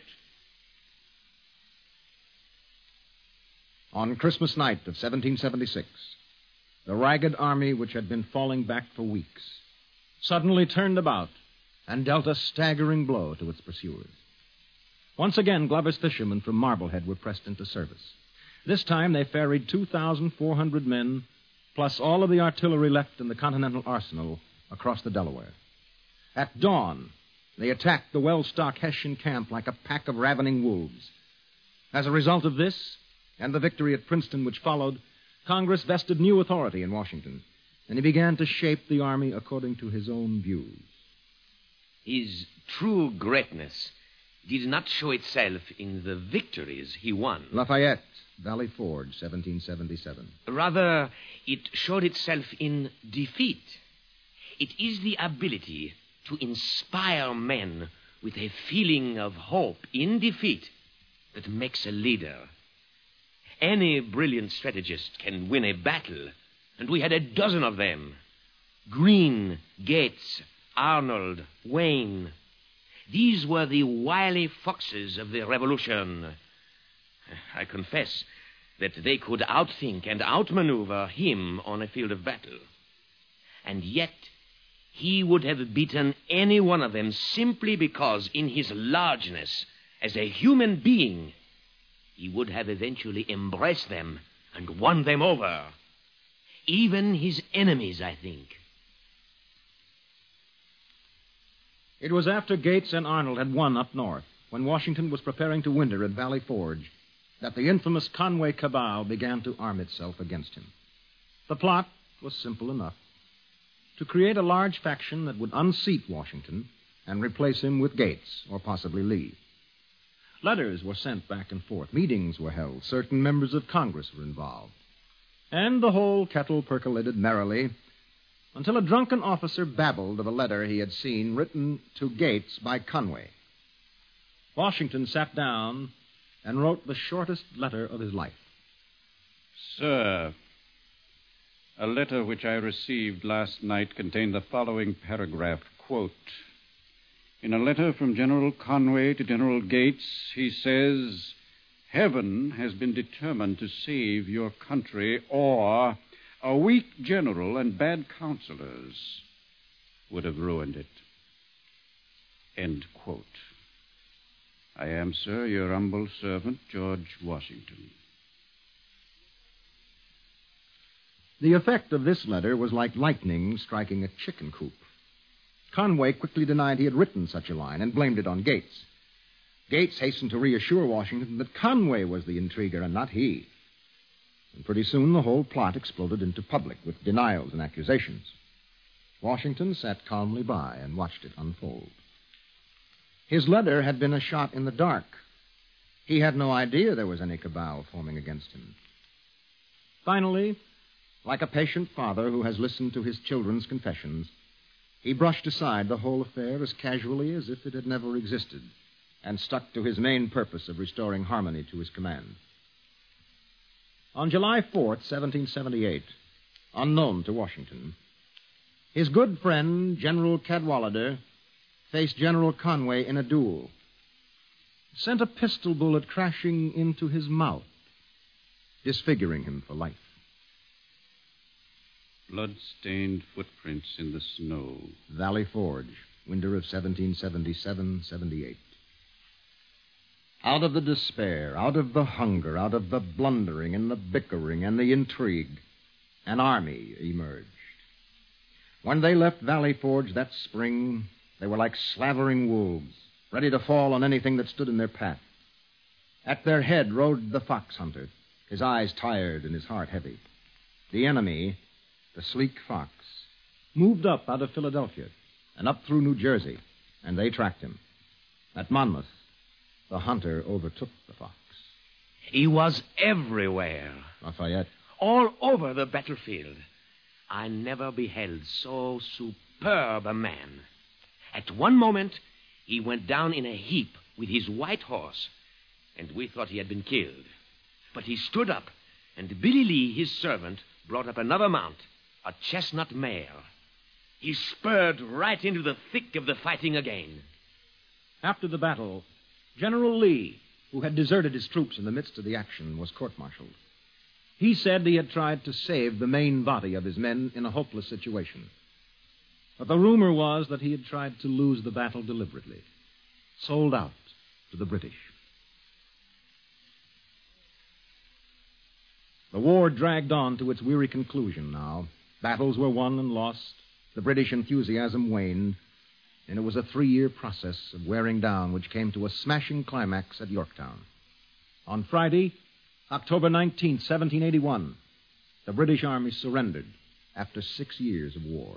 On Christmas night of seventeen seventy-six, the ragged army which had been falling back for weeks suddenly turned about and dealt a staggering blow to its pursuers. Once again, Glover's fishermen from Marblehead were pressed into service. This time they ferried two thousand four hundred men, plus all of the artillery left in the Continental Arsenal, across the Delaware. At dawn, they attacked the well-stocked Hessian camp like a pack of ravening wolves. As a result of this, and the victory at Princeton which followed, Congress vested new authority in Washington, and he began to shape the army according to his own views. His true greatness did not show itself in the victories he won. Lafayette, Valley Forge, seventeen seventy-seven. Rather, it showed itself in defeat. It is the ability to inspire men with a feeling of hope in defeat that makes a leader. Any brilliant strategist can win a battle, and we had a dozen of them. Greene, Gates, Arnold, Wayne. These were the wily foxes of the Revolution. I confess that they could outthink and outmaneuver him on a field of battle. And yet, he would have beaten any one of them simply because, in his largeness as a human being, he would have eventually embraced them and won them over. Even his enemies, I think. It was after Gates and Arnold had won up north, when Washington was preparing to winter at Valley Forge, that the infamous Conway cabal began to arm itself against him. The plot was simple enough: to create a large faction that would unseat Washington and replace him with Gates or possibly Lee. Letters were sent back and forth. Meetings were held. Certain members of Congress were involved. And the whole kettle percolated merrily until a drunken officer babbled of a letter he had seen written to Gates by Conway. Washington sat down and wrote the shortest letter of his life. Sir, a letter which I received last night contained the following paragraph, quote, "In a letter from General Conway to General Gates, he says, 'Heaven has been determined to save your country, or a weak general and bad counselors would have ruined it.' End quote. I am, sir, your humble servant, George Washington." The effect of this letter was like lightning striking a chicken coop. Conway quickly denied he had written such a line and blamed it on Gates. Gates hastened to reassure Washington that Conway was the intriguer and not he. And pretty soon the whole plot exploded into public with denials and accusations. Washington sat calmly by and watched it unfold. His letter had been a shot in the dark. He had no idea there was any cabal forming against him. Finally, like a patient father who has listened to his children's confessions, he brushed aside the whole affair as casually as if it had never existed and stuck to his main purpose of restoring harmony to his command. On July fourth, seventeen seventy-eight, unknown to Washington, his good friend, General Cadwallader, faced General Conway in a duel, sent a pistol bullet crashing into his mouth, disfiguring him for life. Blood-stained footprints in the snow. Valley Forge, winter of seventeen seventy-seven seventy-eight. Out of the despair, out of the hunger, out of the blundering and the bickering and the intrigue, an army emerged. When they left Valley Forge that spring, they were like slavering wolves, ready to fall on anything that stood in their path. At their head rode the fox hunter, his eyes tired and his heart heavy. The enemy, the sleek fox, moved up out of Philadelphia and up through New Jersey, and they tracked him. At Monmouth, the hunter overtook the fox. He was everywhere. Lafayette. All over the battlefield. I never beheld so superb a man. At one moment, he went down in a heap with his white horse, and we thought he had been killed. But he stood up, and Billy Lee, his servant, brought up another mount, a chestnut mare. He spurred right into the thick of the fighting again. After the battle, General Lee, who had deserted his troops in the midst of the action, was court-martialed. He said he had tried to save the main body of his men in a hopeless situation. But the rumor was that he had tried to lose the battle deliberately, sold out to the British. The war dragged on to its weary conclusion now. Battles were won and lost. The British enthusiasm waned. And it was a three-year process of wearing down which came to a smashing climax at Yorktown. On Friday, October nineteenth, seventeen eighty-one, the British Army surrendered after six years of war.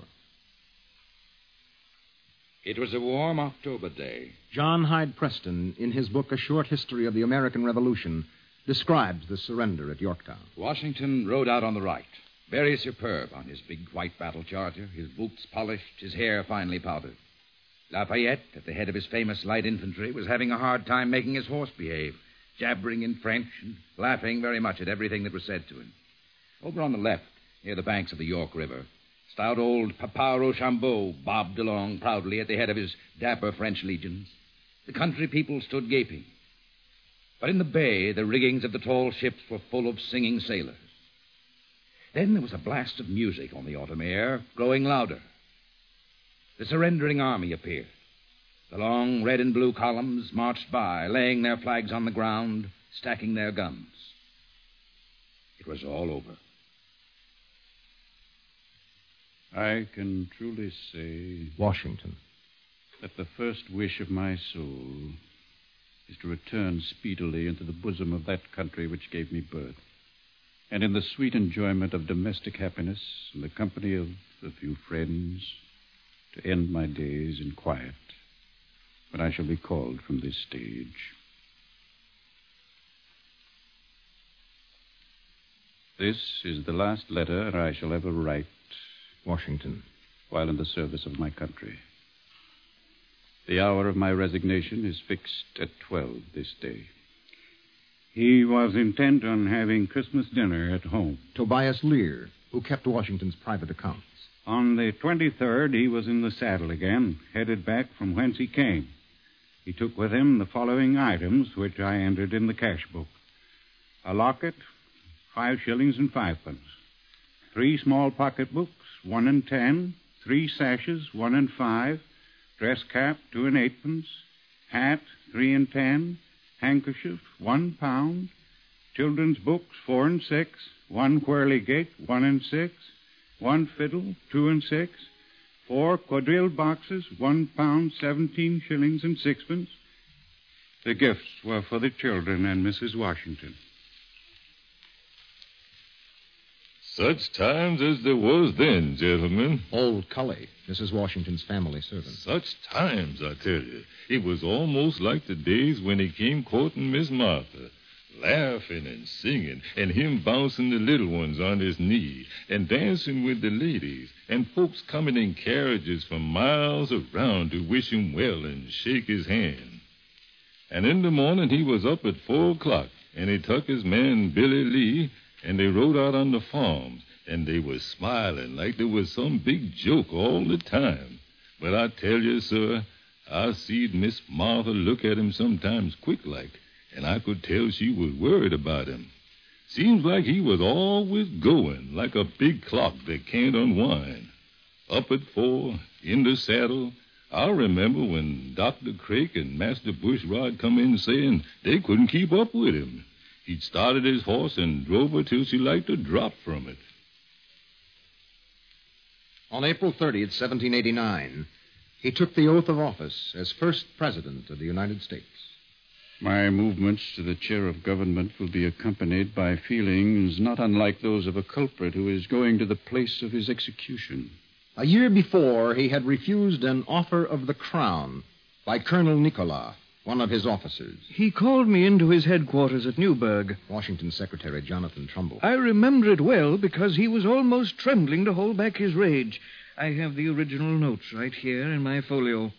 It was a warm October day. John Hyde Preston, in his book A Short History of the American Revolution, describes the surrender at Yorktown. Washington rode out on the right, very superb on his big white battle charger, his boots polished, his hair finely powdered. Lafayette, at the head of his famous light infantry, was having a hard time making his horse behave, jabbering in French and laughing very much at everything that was said to him. Over on the left, near the banks of the York River, stout old Papa Rochambeau bobbed along proudly at the head of his dapper French legions. The country people stood gaping. But in the bay, the riggings of the tall ships were full of singing sailors. Then there was a blast of music on the autumn air, growing louder. The surrendering army appeared. The long red and blue columns marched by, laying their flags on the ground, stacking their guns. It was all over. I can truly say... Washington. ...that the first wish of my soul is to return speedily into the bosom of that country which gave me birth, and in the sweet enjoyment of domestic happiness, in the company of a few friends, to end my days in quiet, when I shall be called from this stage. This is the last letter I shall ever write, Washington, while in the service of my country. The hour of my resignation is fixed at twelve this day. He was intent on having Christmas dinner at home. Tobias Lear, who kept Washington's private accounts. On the twenty-third, he was in the saddle again, headed back from whence he came. He took with him the following items, which I entered in the cash book. A locket, five shillings and fivepence. Three small pocketbooks, one and ten. Three sashes, one and five. Dress cap, two and eightpence. Hat, three and ten. Handkerchief, one pound. Children's books, four and six. One whirligig, one and six. One fiddle, two and six. Four quadrille boxes, one pound, seventeen shillings and sixpence. The gifts were for the children and Missus Washington. Such times as there was then, gentlemen. Old Cully, Missus Washington's family servant. Such times, I tell you. It was almost like the days when he came courting Miss Martha. Laughing and singing, and him bouncing the little ones on his knee, and dancing with the ladies, and folks coming in carriages from miles around to wish him well and shake his hand. And in the morning he was up at four o'clock, and he took his man Billy Lee, and they rode out on the farms, and they was smiling like there was some big joke all the time. But I tell you, sir, I seed Miss Martha look at him sometimes quick like, and I could tell she was worried about him. Seems like he was always going, like a big clock that can't unwind. Up at four, in the saddle. I remember when Doctor Craik and Master Bushrod come in saying they couldn't keep up with him. He'd started his horse and drove her till she like to drop from it. On April thirtieth, seventeen eighty-nine, he took the oath of office as first president of the United States. My movements to the chair of government will be accompanied by feelings not unlike those of a culprit who is going to the place of his execution. A year before, he had refused an offer of the crown by Colonel Nicolas, one of his officers. He called me into his headquarters at Newburgh. Washington Secretary Jonathan Trumbull. I remember it well because he was almost trembling to hold back his rage. I have the original notes right here in my folio.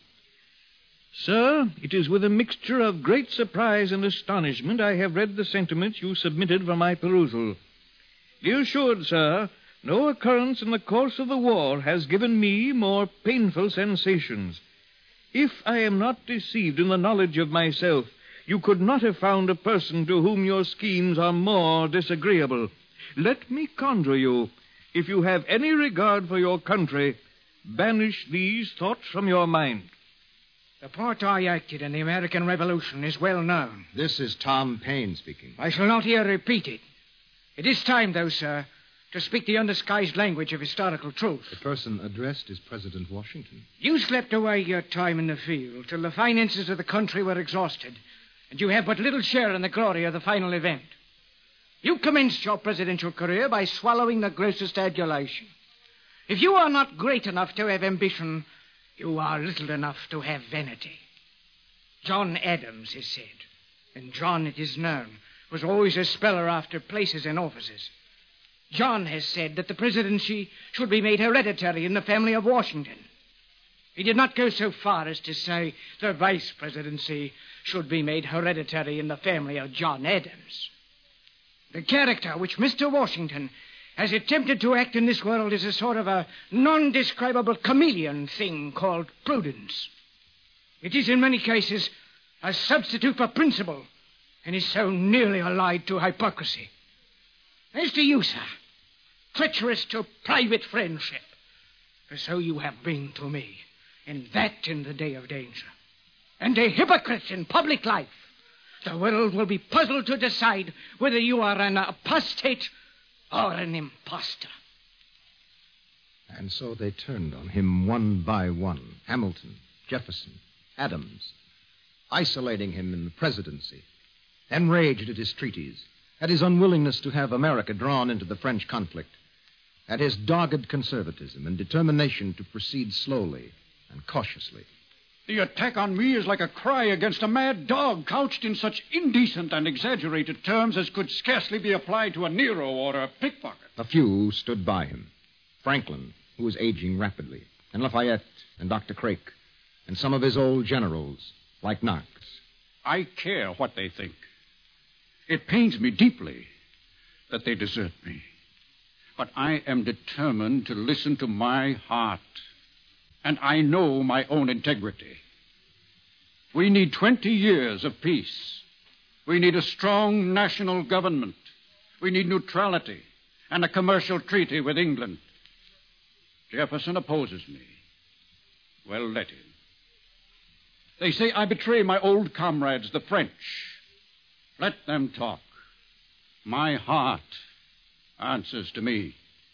Sir, it is with a mixture of great surprise and astonishment I have read the sentiments you submitted for my perusal. Be assured, sir, no occurrence in the course of the war has given me more painful sensations. If I am not deceived in the knowledge of myself, you could not have found a person to whom your schemes are more disagreeable. Let me conjure you, if you have any regard for your country, banish these thoughts from your mind. The part I acted in the American Revolution is well known. This is Tom Paine speaking. I shall not here repeat it. It is time, though, sir, to speak the undisguised language of historical truth. The person addressed is President Washington. You slept away your time in the field till the finances of the country were exhausted, and you have but little share in the glory of the final event. You commenced your presidential career by swallowing the grossest adulation. If you are not great enough to have ambition, you are little enough to have vanity. John Adams is said, and John, it is known, was always a speller after places and offices. John has said that the presidency should be made hereditary in the family of Washington. He did not go so far as to say the vice presidency should be made hereditary in the family of John Adams. The character which Mister Washington has attempted to act in this world is a sort of a non-describable chameleon thing called prudence. It is in many cases a substitute for principle, and is so nearly allied to hypocrisy. As to you, sir, treacherous to private friendship, for so you have been to me, and that in the day of danger, and a hypocrite in public life, the world will be puzzled to decide whether you are an apostate or an impostor. And so they turned on him one by one. Hamilton, Jefferson, Adams, isolating him in the presidency, enraged at his treaties, at his unwillingness to have America drawn into the French conflict, at his dogged conservatism and determination to proceed slowly and cautiously. The attack on me is like a cry against a mad dog, couched in such indecent and exaggerated terms as could scarcely be applied to a Nero or a pickpocket. A few stood by him. Franklin, who was aging rapidly, and Lafayette and Doctor Craik, and some of his old generals, like Knox. I care what they think. It pains me deeply that they desert me. But I am determined to listen to my heart. And I know my own integrity. We need twenty years of peace. We need a strong national government. We need neutrality and a commercial treaty with England. Jefferson opposes me. Well, let him. They say I betray my old comrades, the French. Let them talk. My heart answers to me.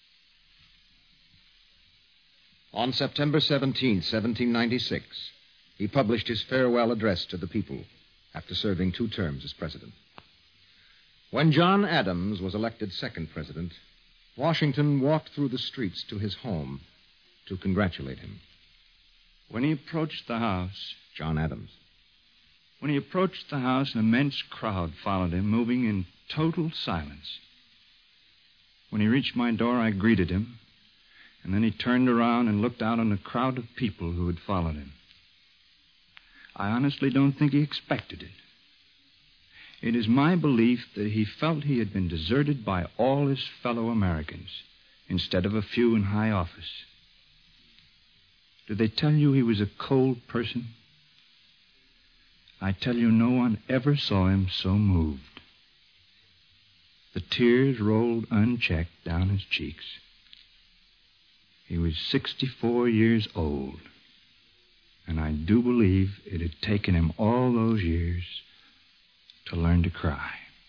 On September seventeenth, seventeen ninety-six, he published his farewell address to the people after serving two terms as president. When John Adams was elected second president, Washington walked through the streets to his home to congratulate him. When he approached the house, John Adams. When he approached the house, an immense crowd followed him, moving in total silence. When he reached my door, I greeted him, and then he turned around and looked out on the crowd of people who had followed him. I honestly don't think he expected it. It is my belief that he felt he had been deserted by all his fellow Americans instead of a few in high office. Did they tell you he was a cold person? I tell you, no one ever saw him so moved. The tears rolled unchecked down his cheeks. He was sixty-four years old, and I do believe it had taken him all those years to learn to cry.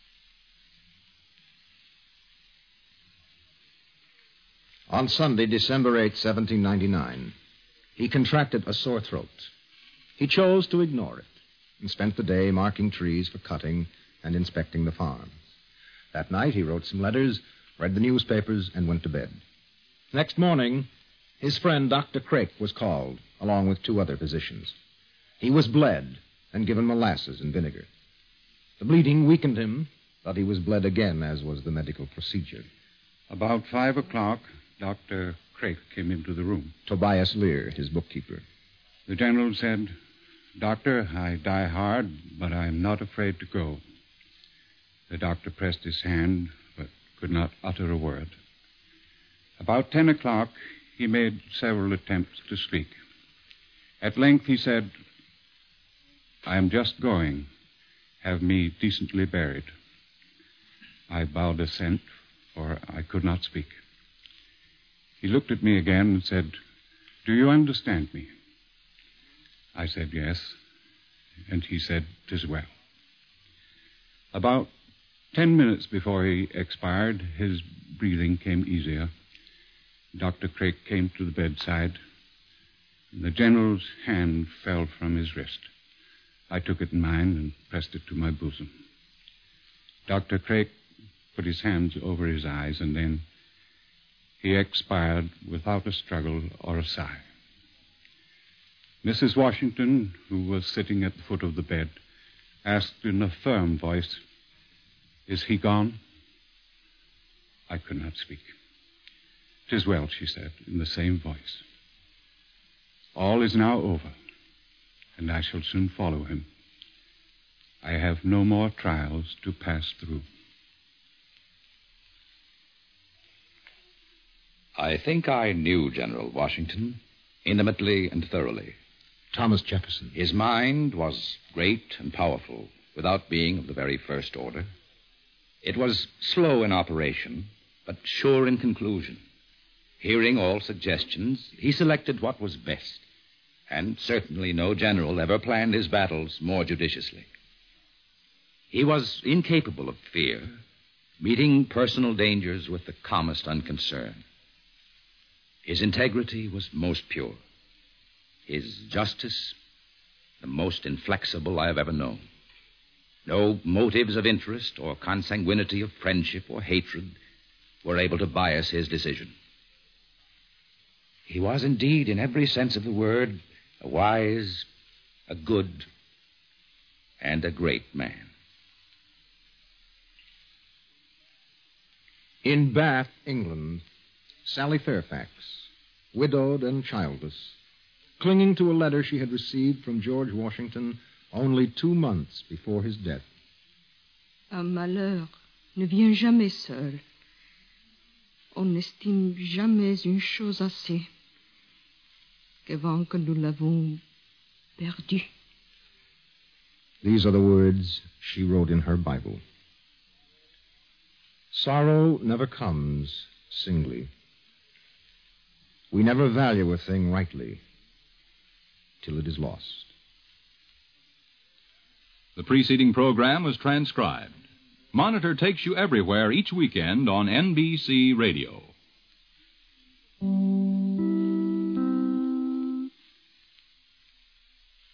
On Sunday, December eighth, seventeen ninety-nine, he contracted a sore throat. He chose to ignore it and spent the day marking trees for cutting and inspecting the farms. That night, he wrote some letters, read the newspapers, and went to bed. Next morning, his friend, Doctor Craik, was called, along with two other physicians. He was bled and given molasses and vinegar. The bleeding weakened him, but he was bled again, as was the medical procedure. About five o'clock, Doctor Craik came into the room. Tobias Lear, his bookkeeper. The general said, "Doctor, I die hard, but I'm not afraid to go." The doctor pressed his hand, but could not utter a word. About ten o'clock, he made several attempts to speak. At length, he said, "I am just going. Have me decently buried." I bowed assent, for I could not speak. He looked at me again and said, "Do you understand me?" I said yes, and he said, "'Tis well." About ten minutes before he expired, his breathing came easier. Doctor Craik came to the bedside, and the general's hand fell from his wrist. I took it in mine and pressed it to my bosom. Doctor Craik put his hands over his eyes, and then he expired without a struggle or a sigh. Missus Washington, who was sitting at the foot of the bed, asked in a firm voice, "Is he gone?" I could not speak. "'Tis well," she said, in the same voice. "All is now over, and I shall soon follow him. I have no more trials to pass through." I think I knew General Washington intimately and thoroughly. Thomas Jefferson. His mind was great and powerful, without being of the very first order. It was slow in operation, but sure in conclusion. Hearing all suggestions, he selected what was best, and certainly no general ever planned his battles more judiciously. He was incapable of fear, meeting personal dangers with the calmest unconcern. His integrity was most pure. His justice, the most inflexible I have ever known. No motives of interest or consanguinity of friendship or hatred were able to bias his decision. He was indeed, in every sense of the word, a wise, a good, and a great man. In Bath, England, Sally Fairfax, widowed and childless, clinging to a letter she had received from George Washington only two months before his death. Un malheur ne vient jamais seul. On n'estime jamais une chose assez qu'avant que nous l'avons perdu. These are the words she wrote in her Bible. Sorrow never comes singly. We never value a thing rightly till it is lost. The preceding program was transcribed. Monitor takes you everywhere each weekend on N B C Radio.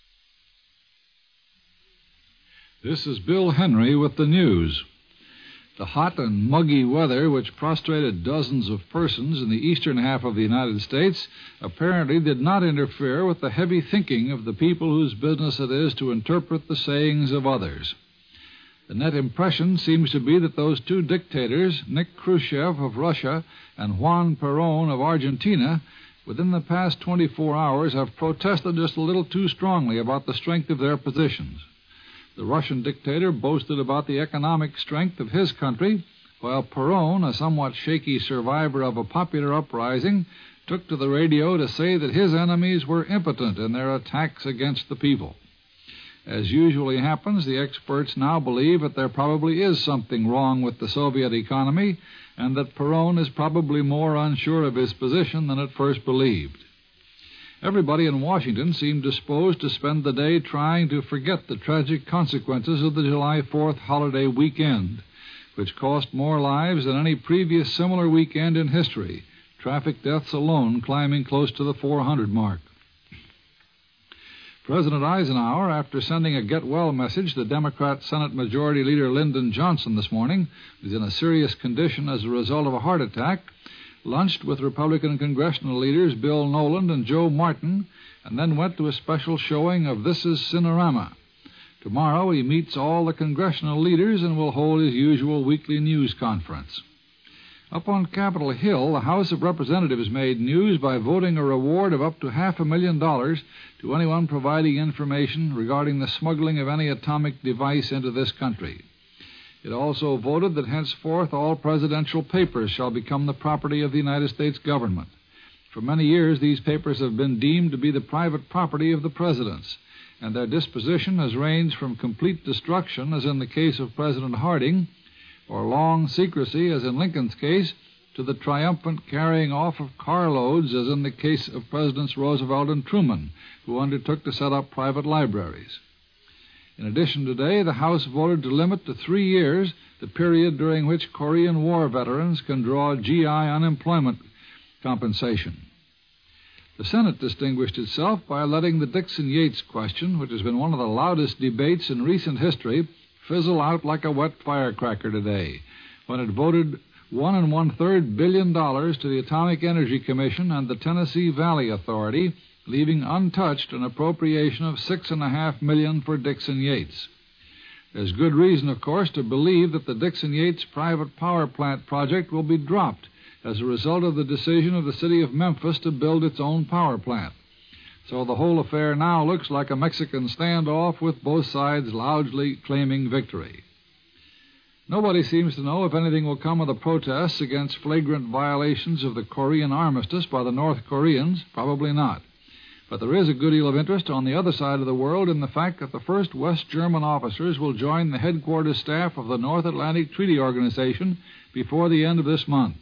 This is Bill Henry with the news. The hot and muggy weather, which prostrated dozens of persons in the eastern half of the United States, apparently did not interfere with the heavy thinking of the people whose business it is to interpret the sayings of others. The net impression seems to be that those two dictators, Nick Khrushchev of Russia and Juan Perón of Argentina, within the past twenty-four hours have protested just a little too strongly about the strength of their positions. The Russian dictator boasted about the economic strength of his country, while Perón, a somewhat shaky survivor of a popular uprising, took to the radio to say that his enemies were impotent in their attacks against the people. As usually happens, the experts now believe that there probably is something wrong with the Soviet economy and that Perón is probably more unsure of his position than at first believed. Everybody in Washington seemed disposed to spend the day trying to forget the tragic consequences of the July fourth holiday weekend, which cost more lives than any previous similar weekend in history, traffic deaths alone climbing close to the four hundred mark. President Eisenhower, after sending a get-well message to Democrat Senate Majority Leader Lyndon Johnson this morning, who is in a serious condition as a result of a heart attack, lunched with Republican congressional leaders Bill Noland and Joe Martin, and then went to a special showing of This Is Cinerama. Tomorrow he meets all the congressional leaders and will hold his usual weekly news conference. Up on Capitol Hill, the House of Representatives made news by voting a reward of up to half a million dollars to anyone providing information regarding the smuggling of any atomic device into this country. It also voted that henceforth all presidential papers shall become the property of the United States government. For many years, these papers have been deemed to be the private property of the presidents, and their disposition has ranged from complete destruction, as in the case of President Harding, or long secrecy, as in Lincoln's case, to the triumphant carrying off of carloads, as in the case of Presidents Roosevelt and Truman, who undertook to set up private libraries. In addition, today, the House voted to limit to three years the period during which Korean War veterans can draw G I unemployment compensation. The Senate distinguished itself by letting the Dixon-Yates question, which has been one of the loudest debates in recent history, fizzle out like a wet firecracker today, when it voted one and one-third billion dollars to the Atomic Energy Commission and the Tennessee Valley Authority, leaving untouched an appropriation of six and a half million for Dixon-Yates. There's good reason, of course, to believe that the Dixon-Yates private power plant project will be dropped as a result of the decision of the city of Memphis to build its own power plant. So the whole affair now looks like a Mexican standoff with both sides loudly claiming victory. Nobody seems to know if anything will come of the protests against flagrant violations of the Korean armistice by the North Koreans. Probably not. But there is a good deal of interest on the other side of the world in the fact that the first West German officers will join the headquarters staff of the North Atlantic Treaty Organization before the end of this month.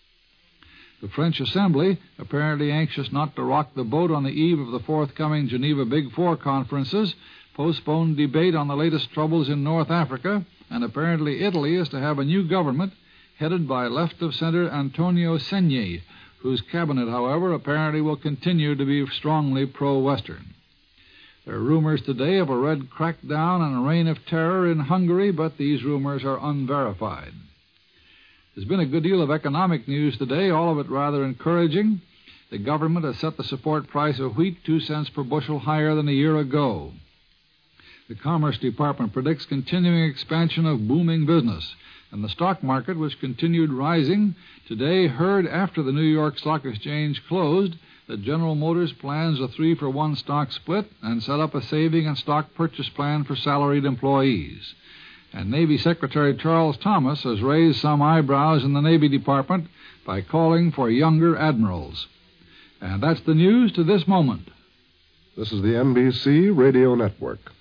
The French Assembly, apparently anxious not to rock the boat on the eve of the forthcoming Geneva Big Four conferences, postponed debate on the latest troubles in North Africa, and apparently Italy is to have a new government headed by left-of-center Antonio Segni, whose cabinet, however, apparently will continue to be strongly pro-Western. There are rumors today of a red crackdown and a reign of terror in Hungary, but these rumors are unverified. There's been a good deal of economic news today, all of it rather encouraging. The government has set the support price of wheat two cents per bushel higher than a year ago. The Commerce Department predicts continuing expansion of booming business, and the stock market, which continued rising, today heard after the New York Stock Exchange closed that General Motors plans a three-for-one stock split and set up a saving and stock purchase plan for salaried employees. And Navy Secretary Charles Thomas has raised some eyebrows in the Navy Department by calling for younger admirals. And that's the news to this moment. This is the N B C Radio Network.